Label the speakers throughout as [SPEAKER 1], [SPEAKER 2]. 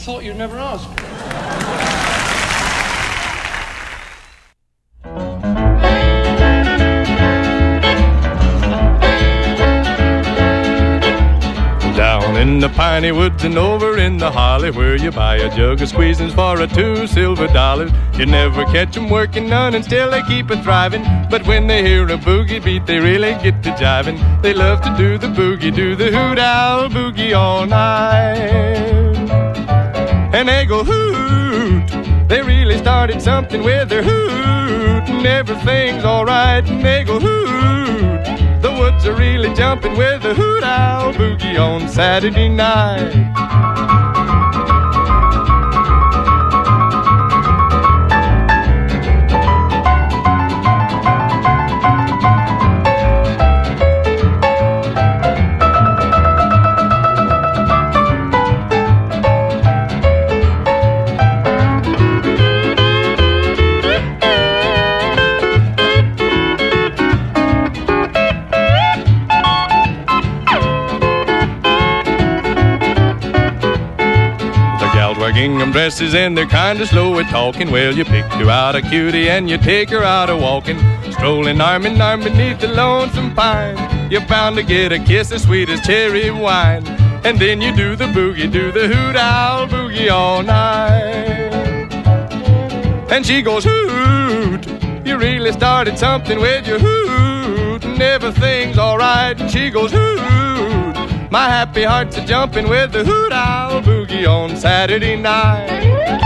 [SPEAKER 1] thought you'd never ask.
[SPEAKER 2] Down in the piney woods and over in the holly, where you buy a jug of squeezins for $2 silver. You never catch 'em working none, and still they keep a thriving. But when they hear a boogie beat, they really get to jiving. They love to do the boogie, do the hoot owl boogie all night. And they go hoot, they really started something with their hoot, and everything's alright. And they go hoot, the woods are really jumping with the hoot owl boogie on Saturday night. Gingham dresses and they're kinda slow at talking. Well, you pick her out a cutie and you take her out a walking, strolling arm in arm beneath the lonesome pine. You're bound to get a kiss as sweet as cherry wine. And then you do the boogie, do the hoot owl boogie all night. And she goes hoot, you really started something with your hoot, and everything's alright. And she goes hoot, my happy heart's a jumping with the hoot owl boogie on Saturday night.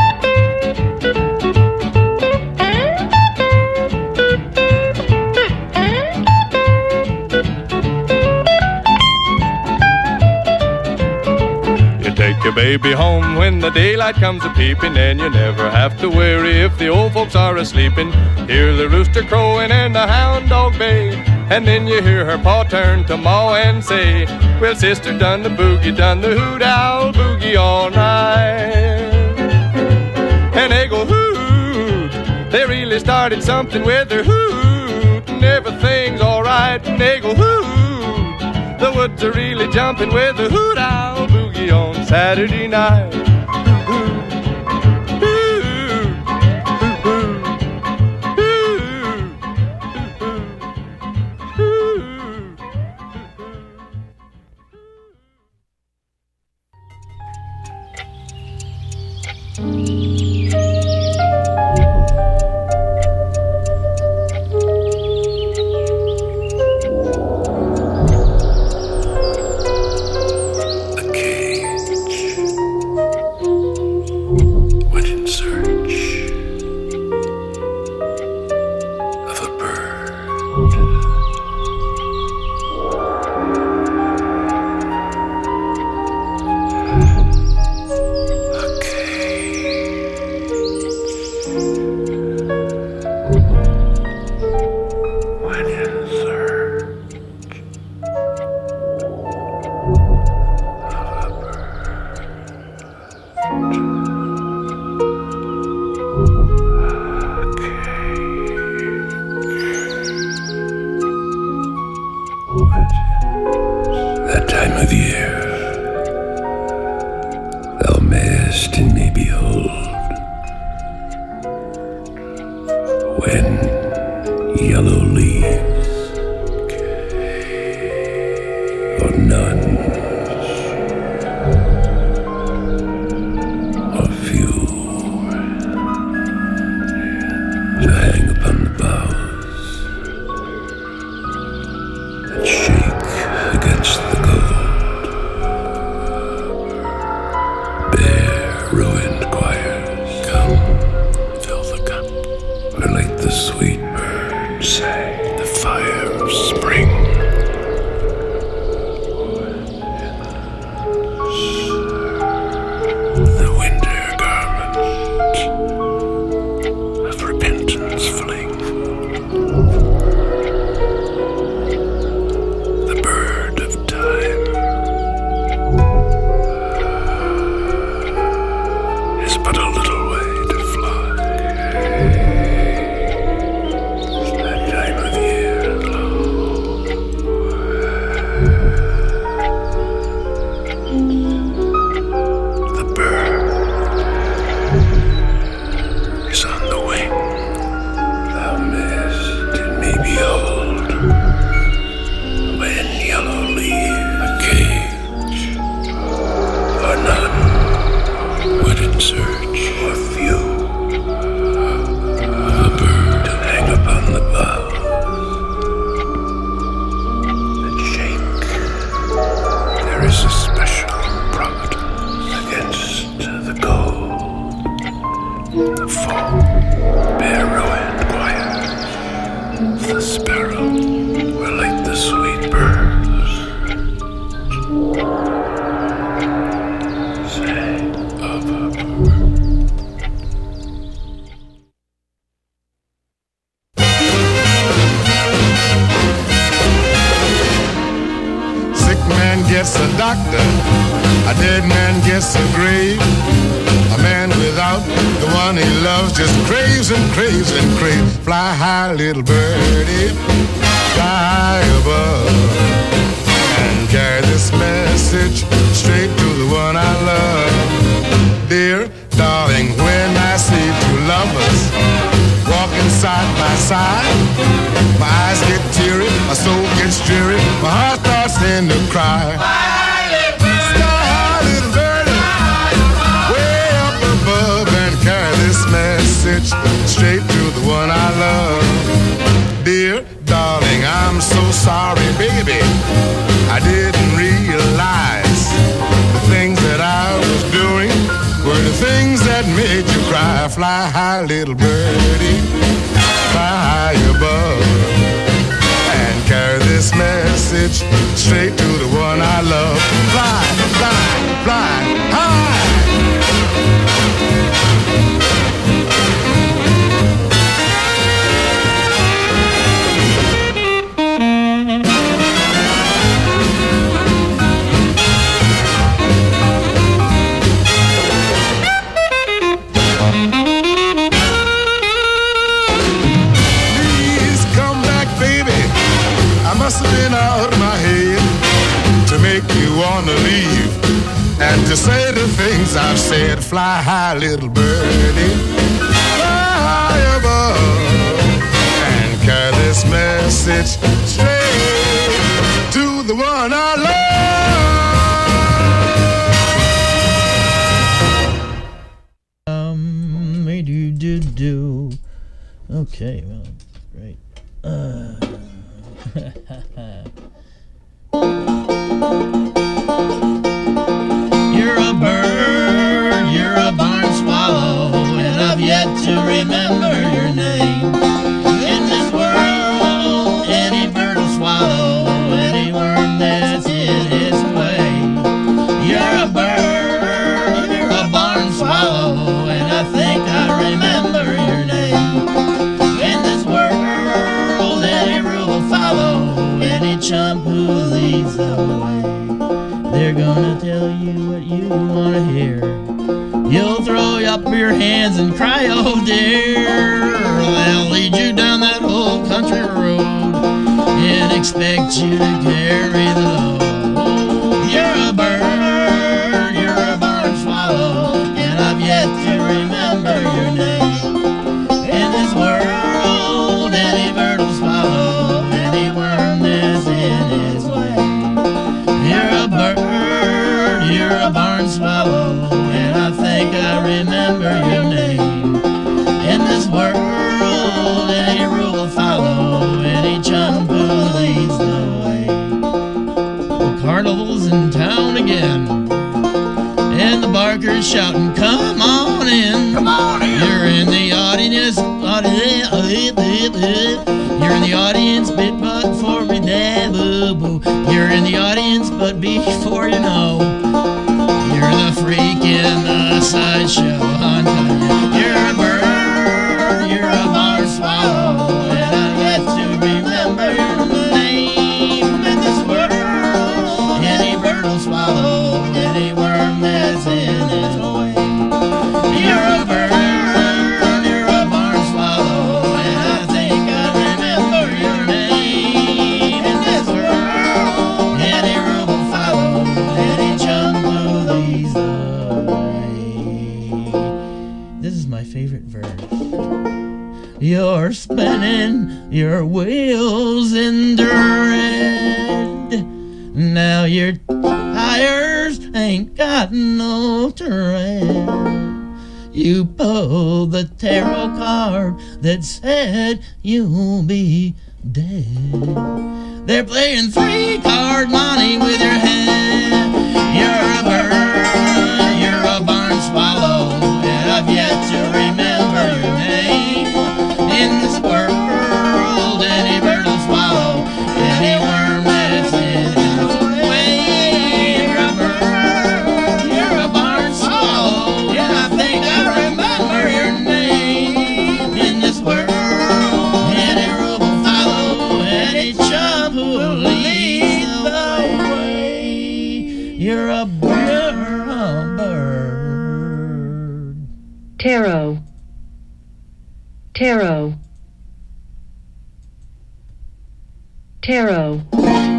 [SPEAKER 2] You take your baby home when the daylight comes a-peeping, and you never have to worry if the old folks are a-sleeping. Hear the rooster crowing and the hound dog bay, and then you hear her paw turn to ma and say, well, sister done the boogie, done the hoot owl boogie all night. And they go hoot, they really started something with their hoot, and everything's alright. And they go hoot, the woods are really jumping with the hoot owl boogie on Saturday night.
[SPEAKER 3] That time of year thou mayest in me behold, when yellow leaves or none or few to hang upon the boughs and shake against the cold. Bare ruined choirs come, fill the cup, where like the sweet bird sang the fire of spring. The winter garment of repentance fling. The bird of time is but a little way to fly. That time of year, lo,
[SPEAKER 1] man gets a grave. A man without the one he loves just craves and craves and craves. Fly high, little birdie, fly high above, and carry this message straight to the one I love. Dear darling, when I see two lovers walking side by side, my eyes get teary, my soul gets dreary, my heart starts to cry. Message straight to the one I love. Dear darling, I'm so sorry, baby, I didn't realize the things that I was doing were the things that made you cry. Fly high, little birdie, fly high above, and carry this message straight to the one I love. Fly, fly, fly high. Must have been out of my head to make you wanna leave and to say the things I've said. Fly high, little birdie, fly high above, and carry this message straight to the one I love.
[SPEAKER 4] Do. Okay, well, great. You're a bird, you're a barn swallow, and I've yet to remember your name. In this world, any bird will swallow any worm that's in his way. You're a bird, you're a barn swallow, and I think I remember your name. In this world, any rule will follow any chump who leads the way. They're gonna tell you what you wanna hear. You'll throw up your hands and cry, oh dear. They'll lead you down that old country road and expect you to carry the load. You're a bird, you're a barn swallow, and I've yet to remember your name. In this world, any bird will swallow any worm that's in his way. You're a bird, you're a barn swallow, and I think I remember your name. In this world, any rule will follow any chump who leads the way. The carnival's in town again, and the barker's shouting, come on in. Come on in. You're in the audience. You're in the audience, bit but for me, boo boo. You're in the audience, but before you know, you're the freak in the sideshow. You're a bird, you're a barn swallow, and I've yet to remember your name. In this world, any bird will swallow any worm that's in his way. You're a bird. Favorite verse. You're spinning your wheels in dread. Now your tires ain't got no tread. You pulled the tarot card that said you'll be dead. They're playing 3-card money with your head. You're a bird, you're a barn swallow, and I've yet to remember your name. In this world, any bird will swallow any worm that's in its way. You're a bird, you're a barn swallow, and I think I remember your name. In this world, any rule will follow any chump who will lead the way. You're a bird.
[SPEAKER 5] Tarot. Tarot. Tarot.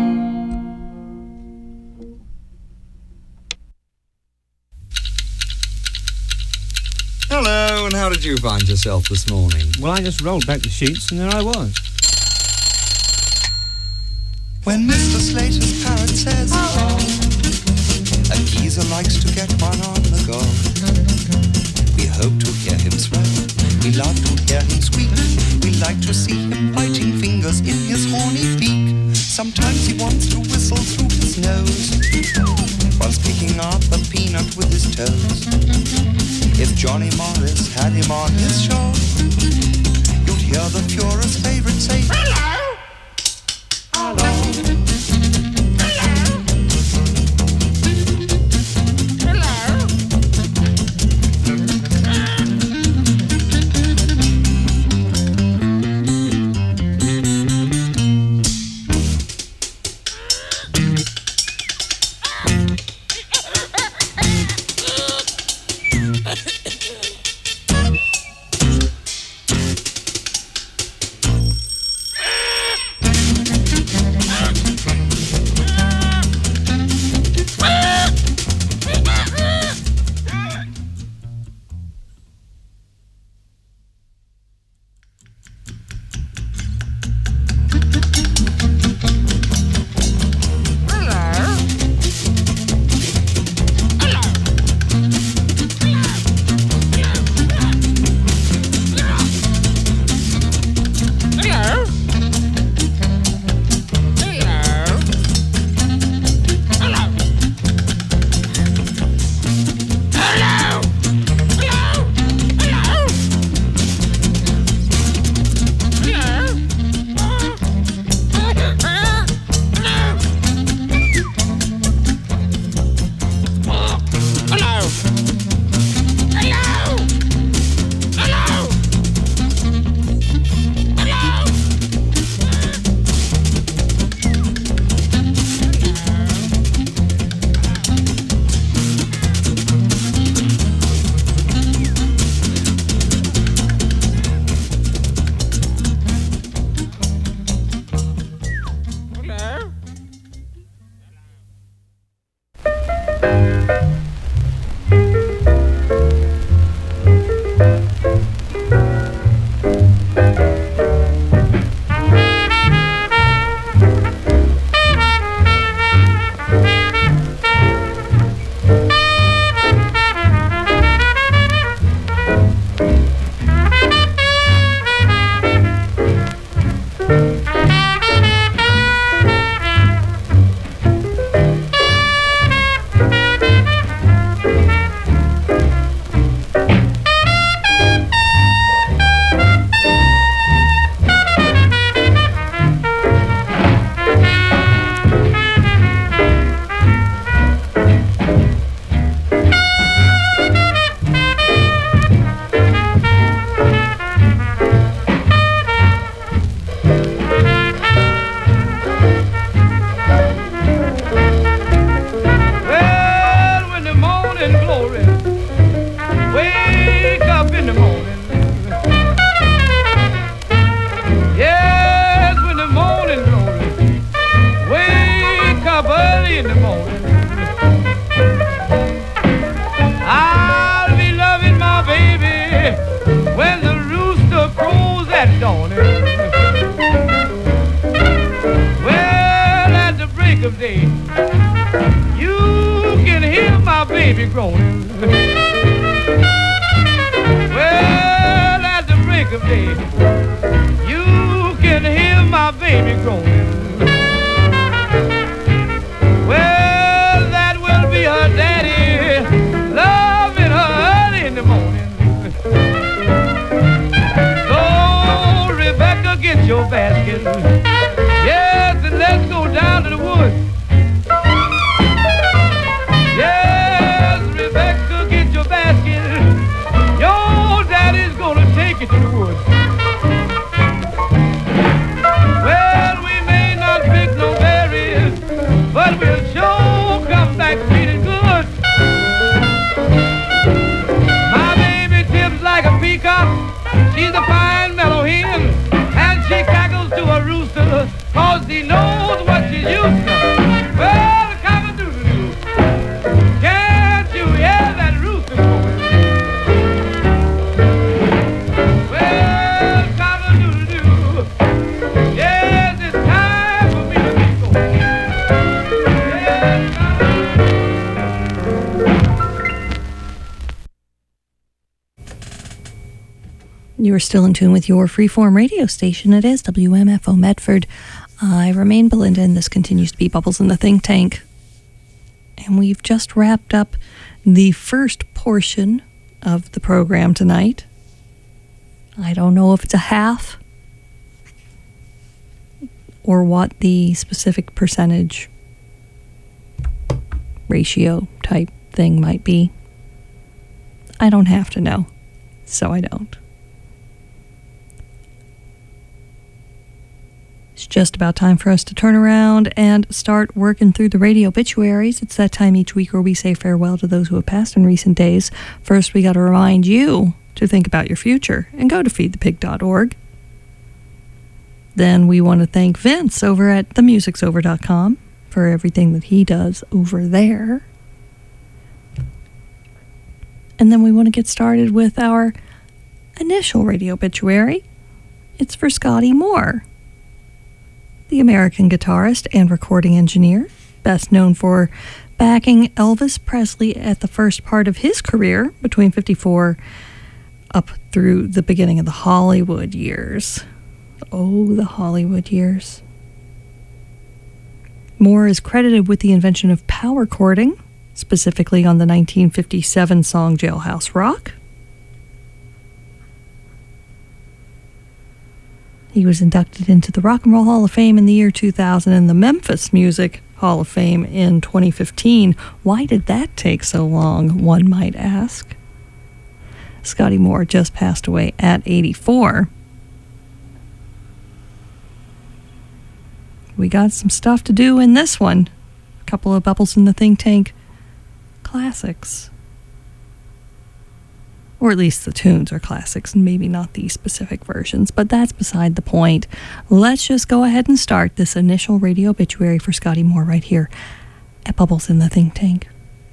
[SPEAKER 6] Hello, and how did you find yourself this morning?
[SPEAKER 7] Well, I just rolled back the sheets and there I was.
[SPEAKER 8] When Mr. Slater's parrot says, a geezer likes to get one on the go. We hope to hear him swear, we love to hear him squeak. We like to see him biting fingers in his horny beak. Sometimes he wants to whistle through his nose, whilst picking up a peanut with his toes. If Johnny Morris had him on his show, you'd hear the Führer's favorite say, hello! Hello!
[SPEAKER 9] Well, we may
[SPEAKER 5] You are still in tune with your freeform radio station. It is WMFO Medford. I remain Belinda, and this continues to be Bubbles in the Think Tank. And we've just wrapped up the first portion of the program tonight. I don't know if it's a half or what the specific percentage ratio type thing might be. I don't have to know, so I don't. It's just about time for us to turn around and start working through the radio obituaries. It's that time each week where we say farewell to those who have passed in recent days. First, we got to remind you to think about your future and go to feedthepig.org. Then we want to thank Vince over at themusicsover.com for everything that he does over there. And then we want to get started with our initial radio obituary. It's for Scotty Moore, the American guitarist and recording engineer, best known for backing Elvis Presley at the first part of his career between 54 up through the beginning of the Hollywood years. Oh, the Hollywood years. Moore is credited with the invention of power chording, specifically on the 1957 song Jailhouse Rock. He was inducted into the Rock and Roll Hall of Fame in the year 2000 and the Memphis Music Hall of Fame in 2015. Why did that take so long, one might ask? Scotty Moore just passed away at 84. We got some stuff to do in this one. A couple of Bubbles in the Think Tank classics. Or at least the tunes are classics, and maybe not the specific versions, but that's beside the point. Let's just go ahead and start this initial radio obituary for Scotty Moore right here at Bubbles in the Think Tank.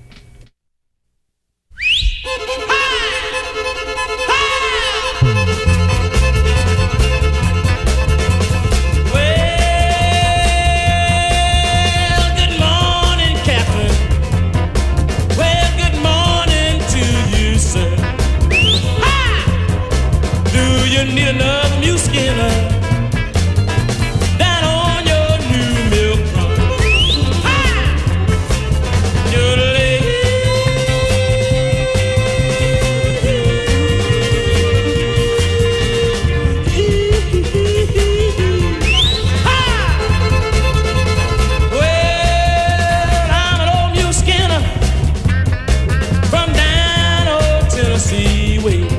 [SPEAKER 9] Need another mule skinner down on your new milk run. Well, I'm an old mule skinner from down old Tennessee way.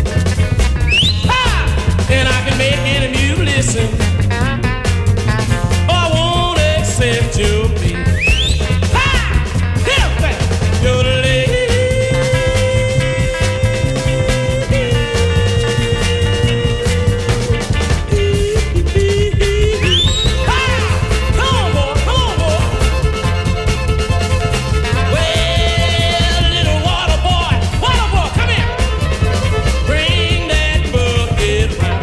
[SPEAKER 9] And I can make any mule listen, or I won't accept your plea. Ha! Hip back! Come on, boy, come on, boy. Well, little water boy, come here. Bring that bucket round.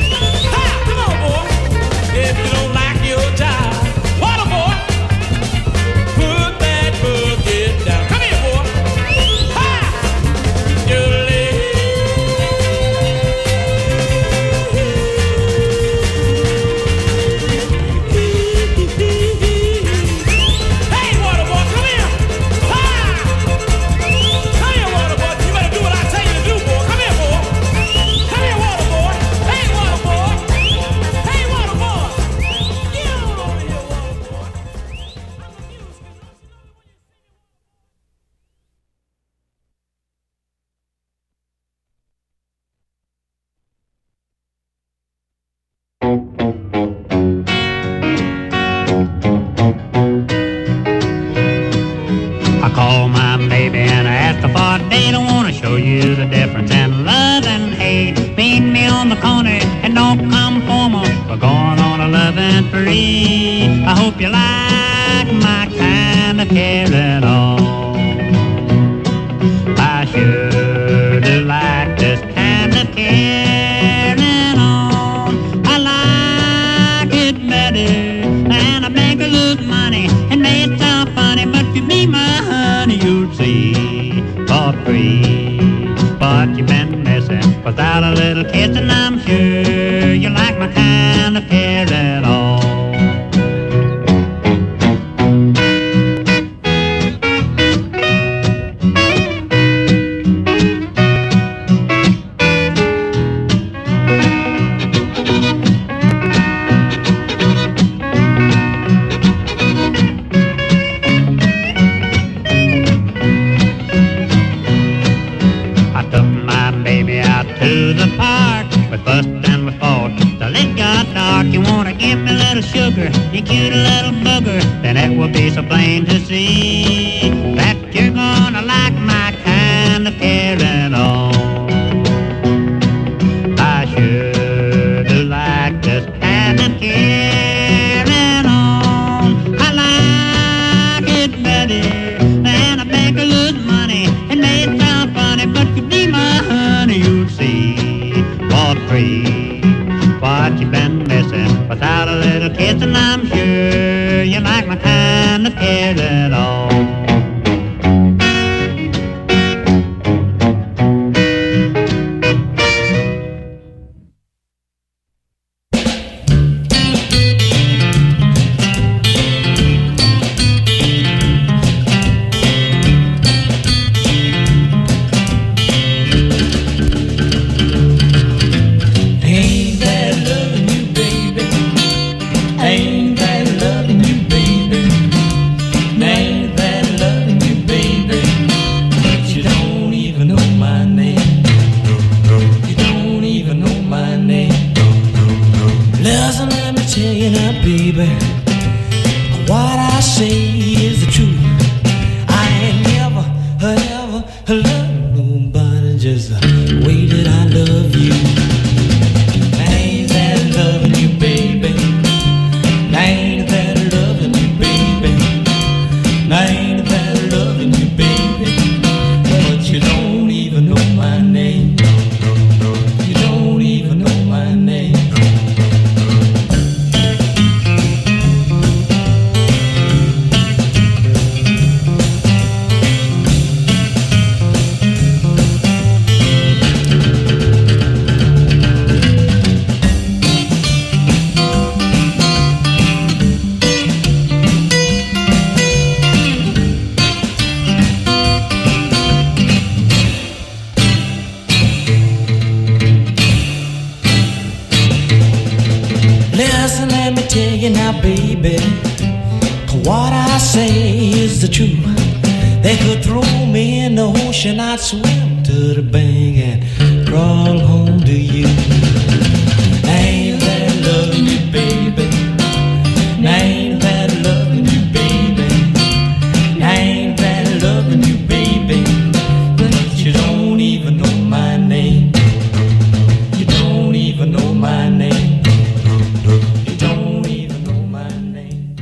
[SPEAKER 9] If you don't like your job, water boy, put that bucket down. Come here, boy. Ha! You're late. Hey, water boy, come here. Ha! Come here, water boy. You better do what I tell you to do, boy. Come here, boy. Come here, water boy. Hey, water boy. Hey, water boy. Get on over here, water boy.
[SPEAKER 10] I call my baby and I ask her for a date. I want to show you the difference in love and hate. Meet me on the corner and don't come for more. We're going on a loving spree. I hope you like my kind of carrying on. I sure do like this kind of carrying on. I like it better than I make a little money. It may sound funny, but if you be my honey, you'll see for free what you've been missing. missing. Without a little kissing, I'm sure you like my kind of care at all. You cute little booger, then it will be so plain to see that you're gonna like my kind of care at all. I sure do like this kind of care at all. I like it better than a banker lose money. It may sound funny, but you be my honey, you'll see for free what you've been missing. Without a little kissing, I'm sure you like my kind of care at all.
[SPEAKER 11] I'd swim to the bank and crawl home to you. Ain't that loving you, baby? Ain't that loving you, baby? Ain't that loving you, baby? But you don't even know my name. You don't even know my name. You don't even know my name.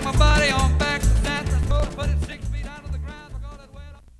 [SPEAKER 12] my body on back to San Francisco, put it 6 feet out of the ground. We're gonna wet up.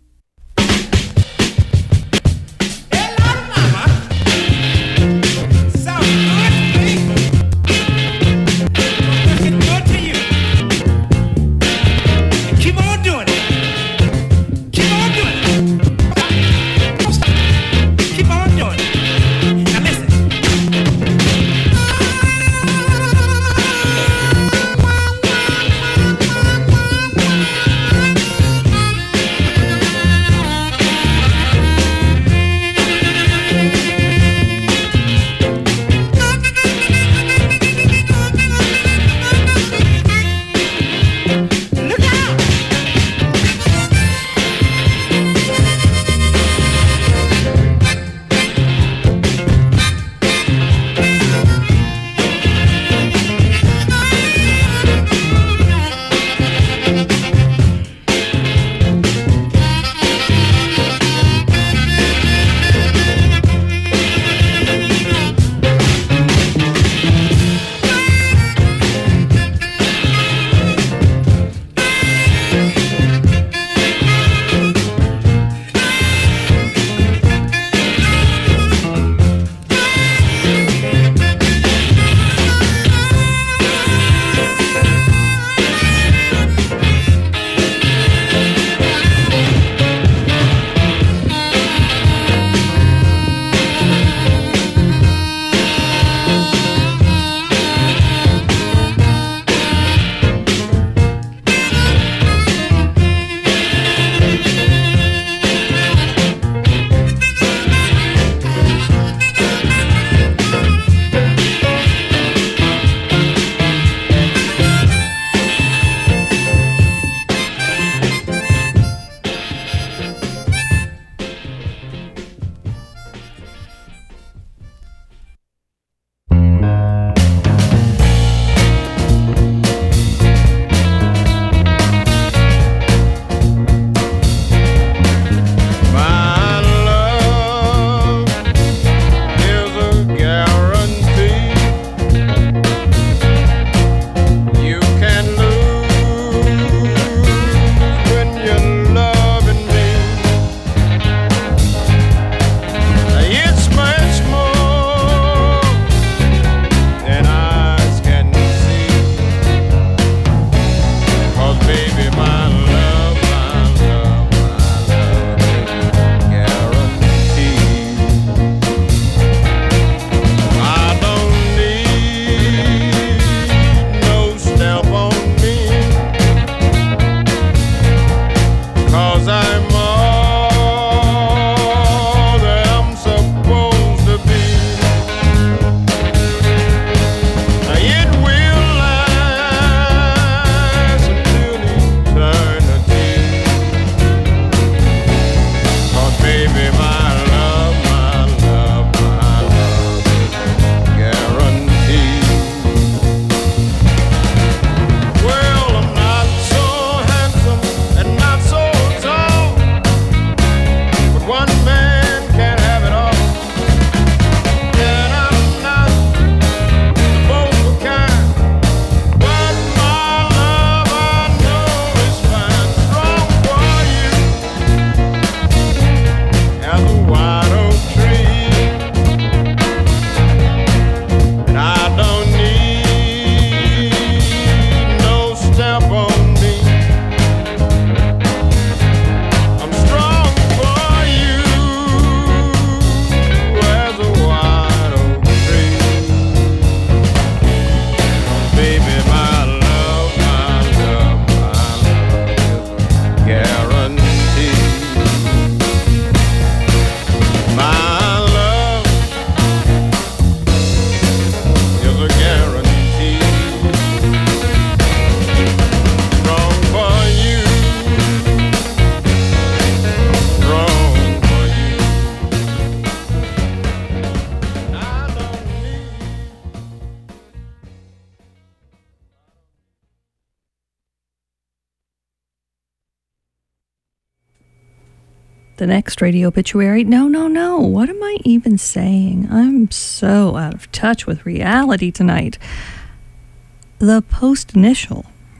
[SPEAKER 5] The next radio obituary. No. What am I even saying? I'm so out of touch with reality tonight. The post-initial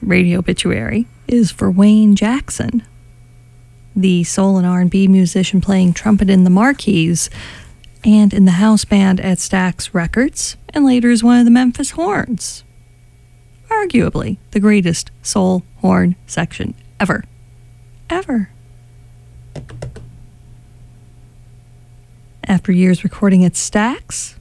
[SPEAKER 5] radio obituary is for Wayne Jackson, the soul and R&B musician playing trumpet in the Marquis and in the house band at Stax Records, and later as one of the Memphis Horns. Arguably the greatest soul horn section ever. Ever. After years recording at Stax,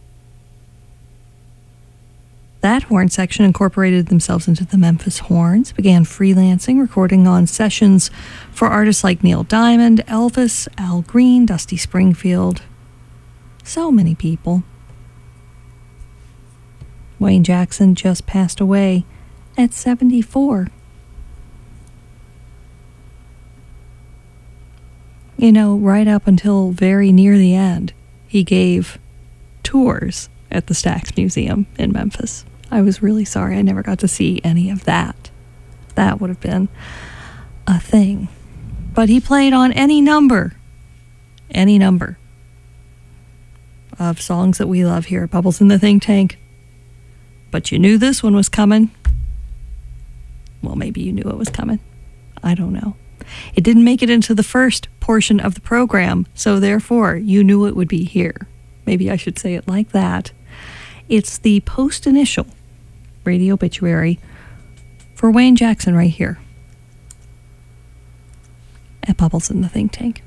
[SPEAKER 5] that horn section incorporated themselves into the Memphis Horns, began freelancing, recording on sessions for artists like Neil Diamond, Elvis, Al Green, Dusty Springfield. So many people. Wayne Jackson just passed away at 74. You know, right up until very near the end, he gave tours at the Stax Museum in Memphis. I was really sorry I never got to see any of that. That would have been a thing. But he played on any number of songs that we love here at Bubbles in the Think Tank. But you knew this one was coming. Well, maybe you knew it was coming. I don't know. It didn't make it into the first portion of the program, so therefore you knew it would be here. Maybe I should say it like that. It's the post-initial radio obituary for Wayne Jackson right here at Bubbles in the Think Tank.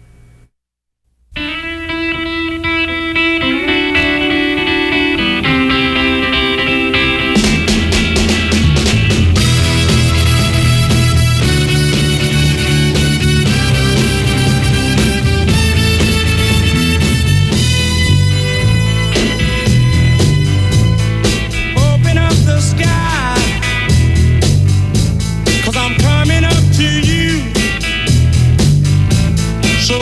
[SPEAKER 9] So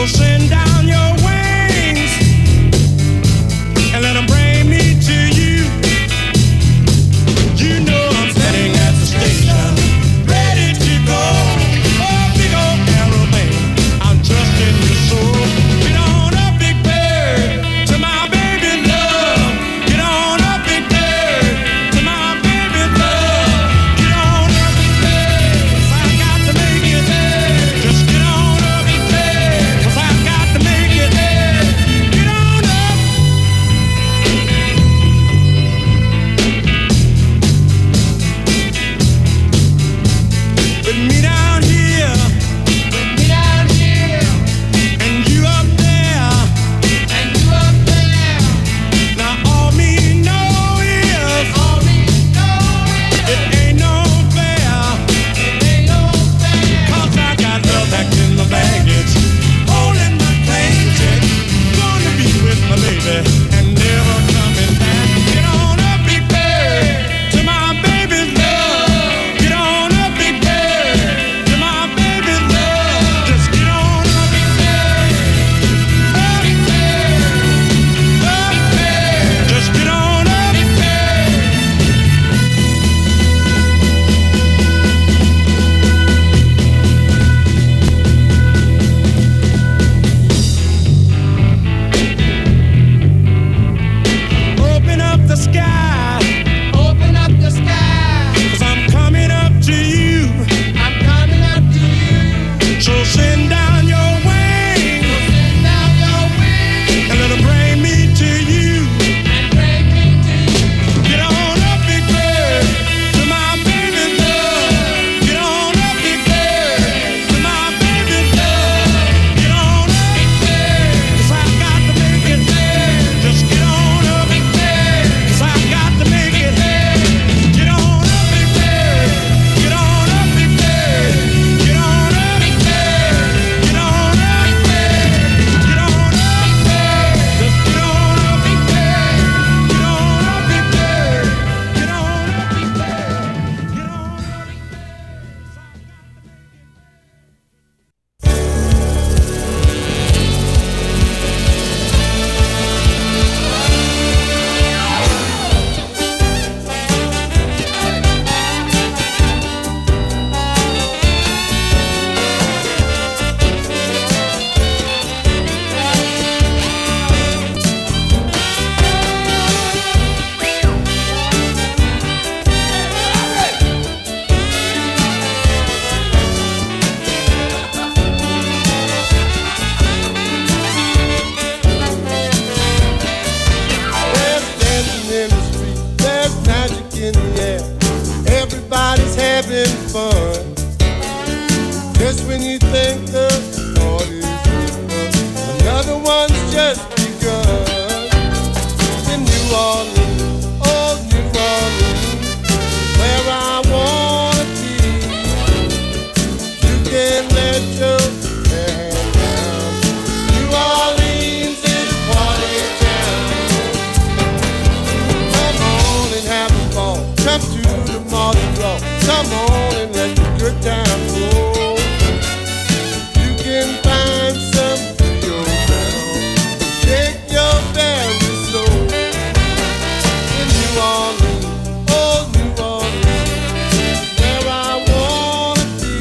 [SPEAKER 1] and let the good times roll. You can find some for yourself, shake your very soul. In New Orleans, oh New Orleans, where I wanna be.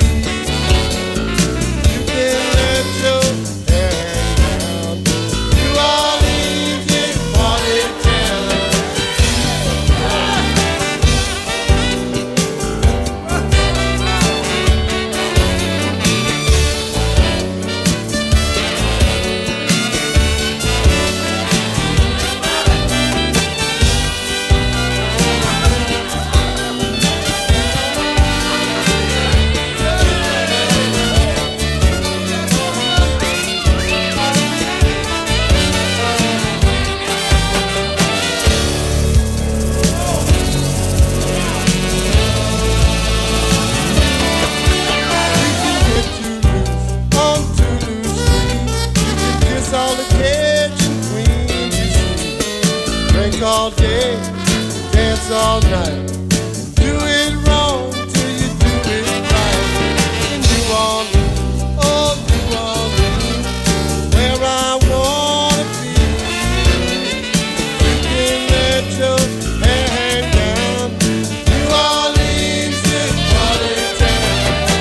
[SPEAKER 1] You can let your hair hang down. New Orleans is party town. All the Cajun queens you see, drink all day, dance all night, do it wrong till you do it right. In New Orleans, oh New Orleans, where I wanna be. You can let your hair hang down. New Orleans is party town.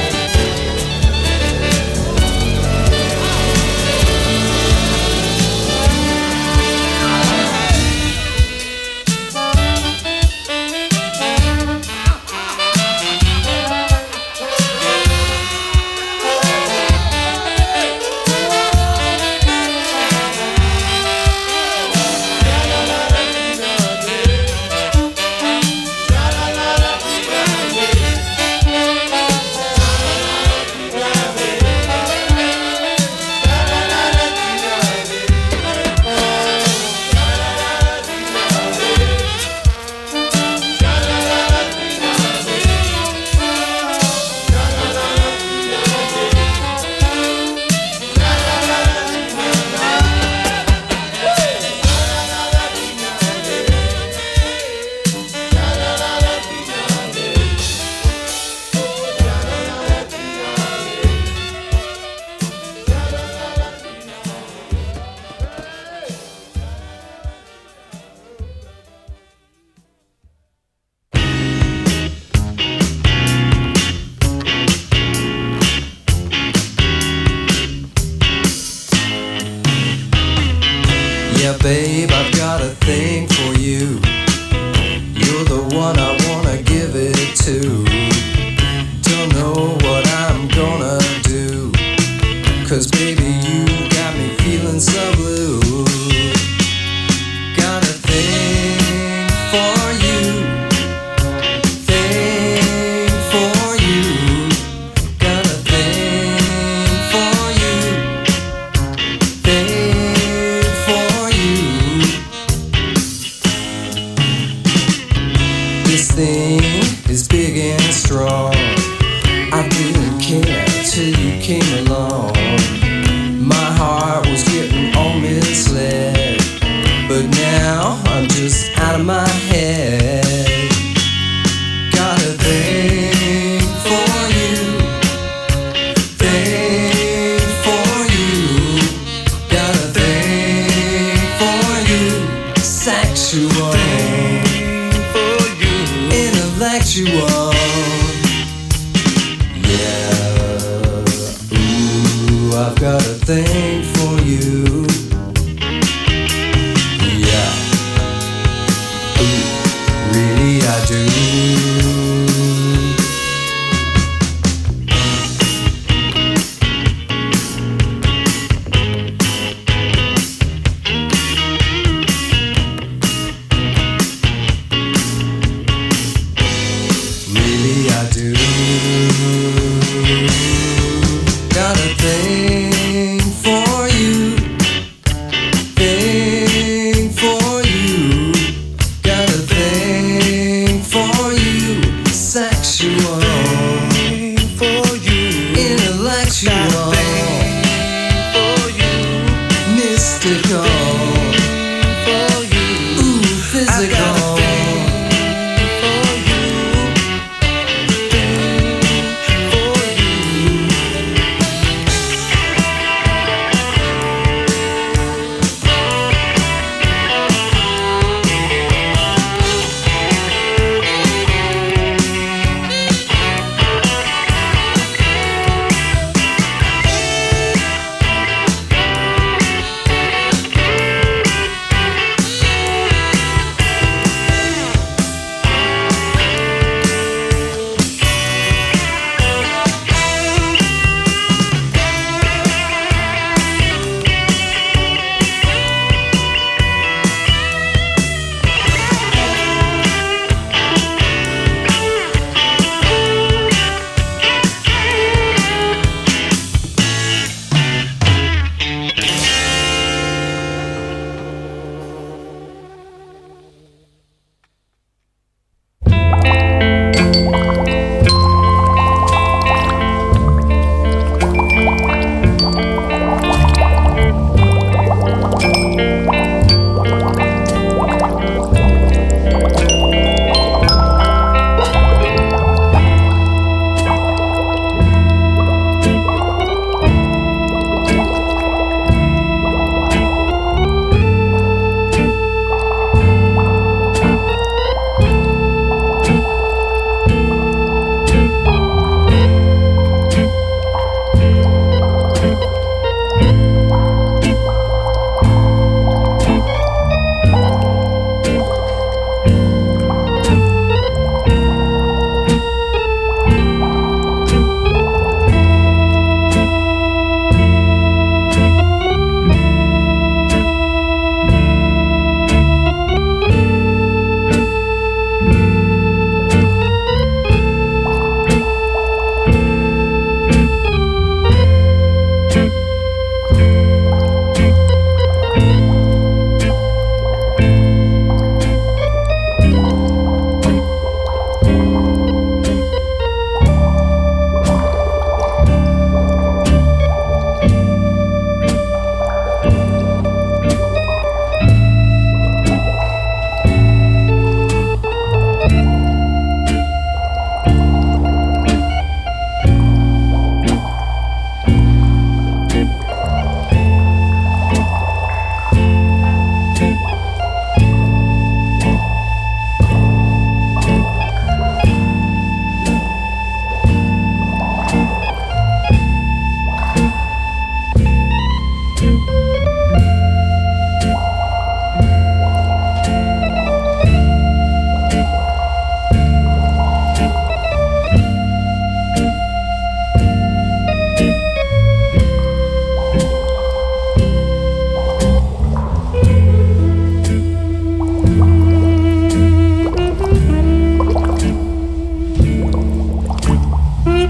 [SPEAKER 13] Yeah, babe, I've got a thing for you. You're the one I wanna give it to. Don't know what I'm gonna do, 'cause baby, you got me feeling so blue. Got a thing for you, thing for you. Got a thing for you, thing for you. This thing is big and strong. I didn't care till you came along. My heart was getting all misled, but now I'm just out of my head. Got a thing for you, thing for you. Got a thing for you, sexual, thing for you, intellectual. Yeah, ooh, I've got a thing for you. Yeah, ooh, really I do. Really I do. Got a thing for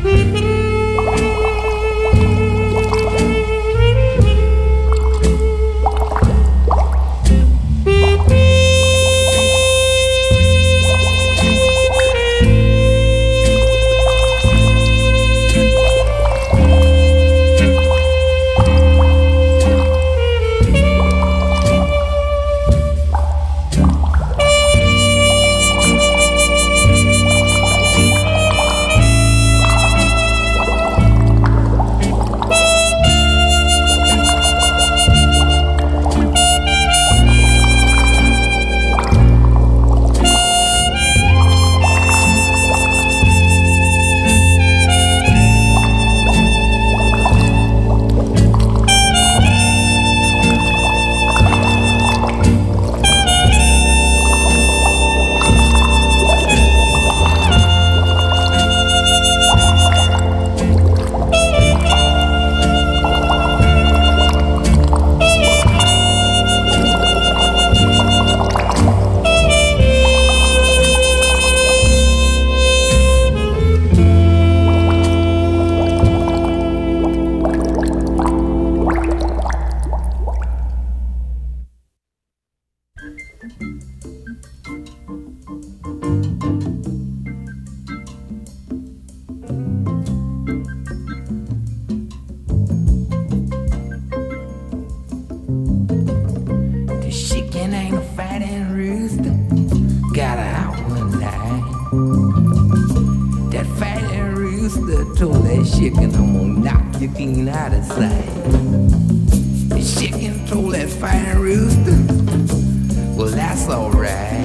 [SPEAKER 14] told that chicken I'm gonna knock your clean out of sight. The chicken told that fine rooster, well that's alright.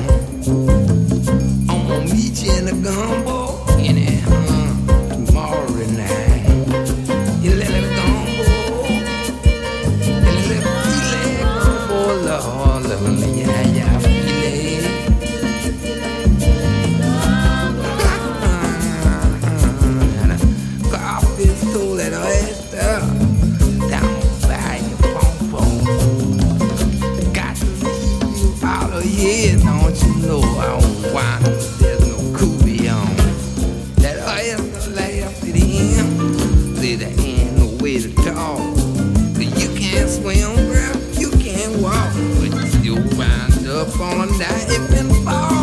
[SPEAKER 14] I'm gonna meet you in the gumbo in it tomorrow night. You little gumbo, you little filet gumbo, Lord, yeah, filet. Coffee stole that oyster down by your pom-pom. Got to leave you out of here, don't you know I don't want there's no coolie on. That oyster left it in, said there ain't no way to talk. Cause you can't swim, girl, you can't walk, but you still wind up on a dive and fall.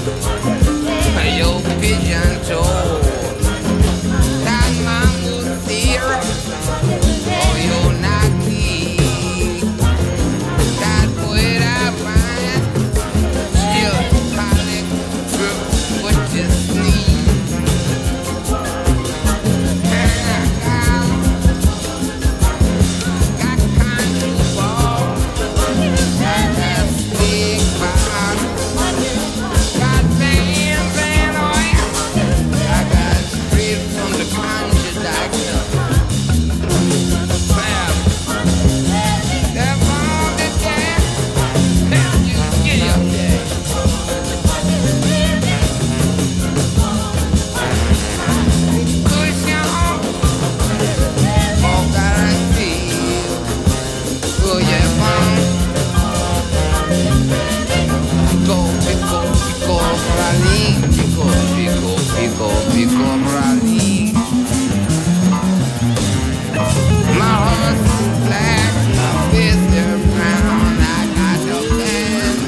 [SPEAKER 14] Your pigeon told that mango syrup or your Nike. That boy I find still collect what you sneeze. And I got kind of ball. I got big bottom. Got bands and oil. I got straight from the conjure doctor. Bam. That bomb that gas. Now you get up there. Push on. Oh, God, I feel. Oh, yeah, bomb. Pico, praline. Pico, praline. My horse is black, my fist is brown. I got the band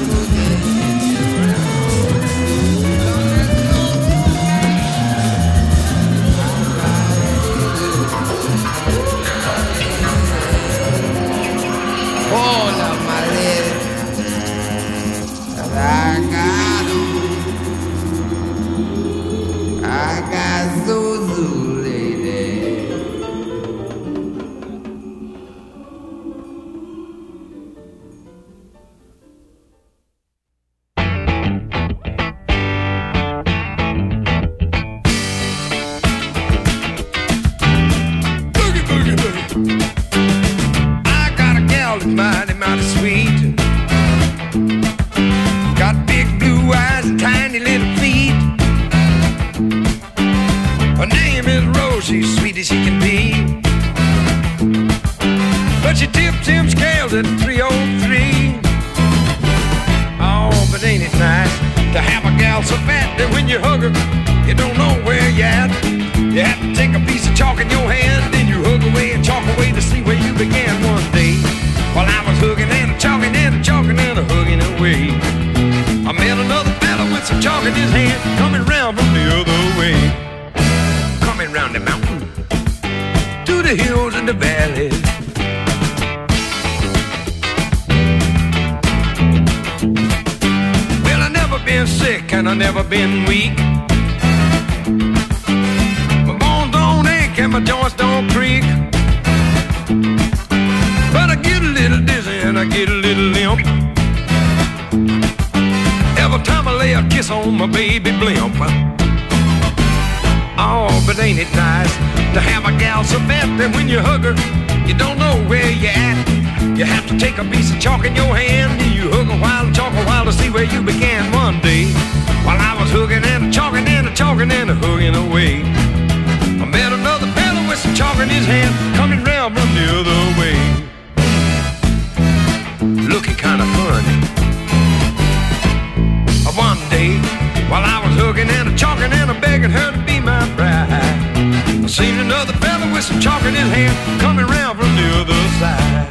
[SPEAKER 14] hold up my lady. I got Zuzu, lady. Boogie, boogie, boogie. I got a gal that's mighty, mighty sweet. Got big blue eyes and tiny little feet. Her name is Rose, she's sweet as she can be. But she tips them scales at 303. Oh, but ain't it nice to have a gal so fat that when you hug her, you don't know where you're at. You have to take a piece of chalk in your hand, then you hug away and chalk away to see where you began one day. While I was hugging and chalking and chalking and hugging away, I met another fella with some chalk in his hand, coming round from the other way. Coming round the mountain, to the hills and the valleys. Well, I never been sick and I never been weak. My bones don't ache and my joints don't creak. But I get a little dizzy and I get a little limp every time I lay a kiss on my baby blimp. Oh, but ain't it nice to have a gal so fat that when you hug her, you don't know where you're at. You have to take a piece of chalk in your hand, and you hug a while and chalk a while to see where you began one day. While I was hugging and chalking and chalking and hugging away, I met another fella with some chalk in his hand, coming round from the other way. Looking kind of funny. One day, while I was hugging and chalking and begging her to be my bride, I seen another fella with some chalk in his hand, coming round from the other side.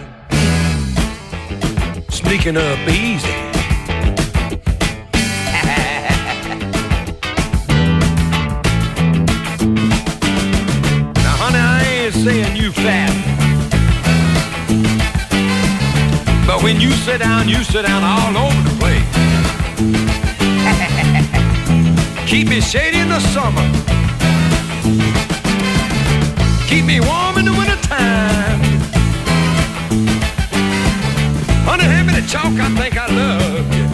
[SPEAKER 14] Sneaking up easy. Now, honey, I ain't saying you fat, but when you sit down all over the place. Keep me shady in the summer, keep me warm in the wintertime. Honey, hand me the chalk, I think I love you.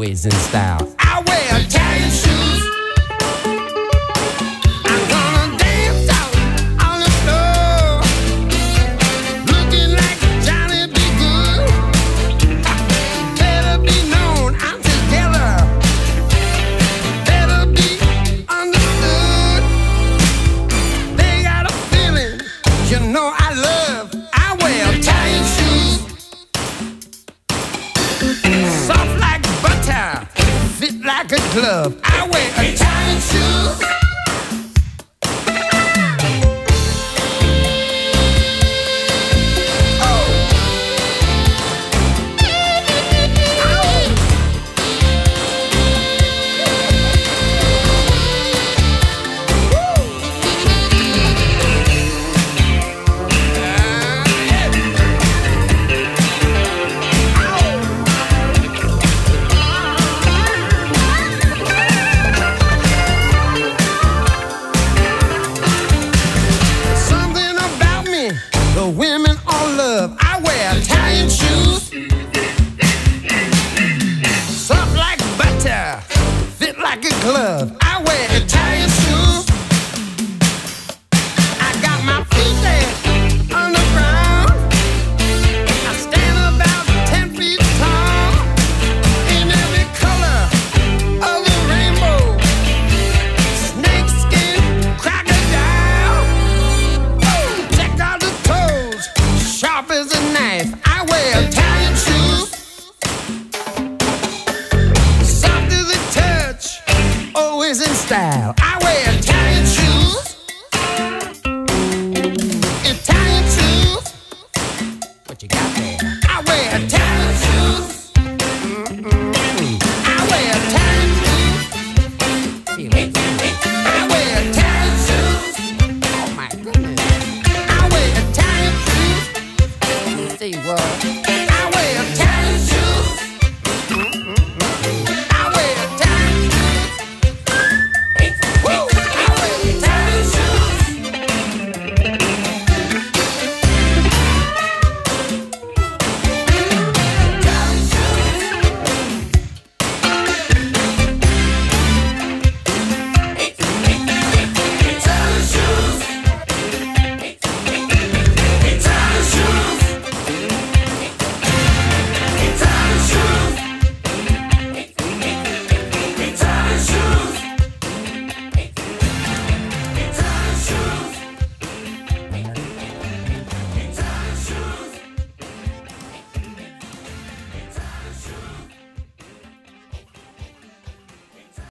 [SPEAKER 13] always in style. I wear Italian shoes. I'm gonna dance out on the floor, looking like Johnny B. Good. Better be known I'm together. Better be understood. They got a feeling, you know I love. I wear Italian shoes. Soft like butter, fit like a glove. I wear Italian shoes. Something about me, the women all love. I wear Italian shoes. Soft like butter, fit like a glove. I wear Italian shoes. I got my feet there on the ground. I stand about 10 feet tall, in every color of the rainbow. Snake skin, crocodile. Check out the toes, sharp as a knife. I wear Italian shoes. Soft as a touch, always in style. I wear Italian shoes.